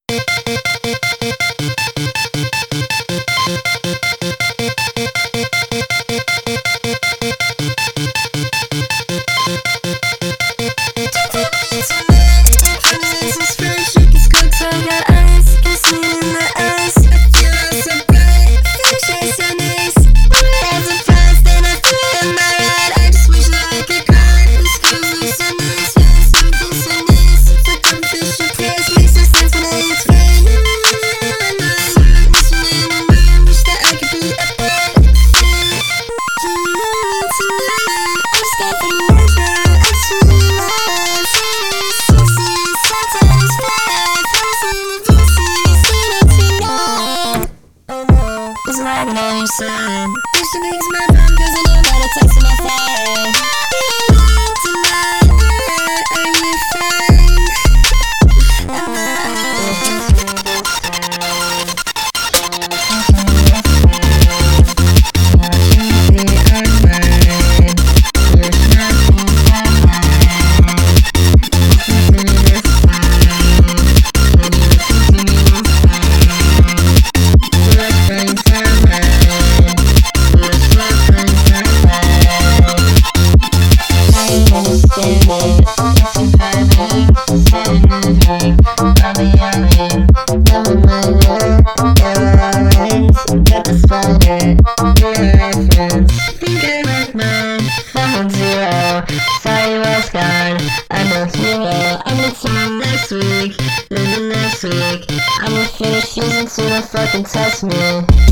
Lagging on your side. Used to think it's my phone 'cause I knew about a text on my phone. Tonight, are you fine? Am next week, I'm gonna finish season 2 and fucking test me.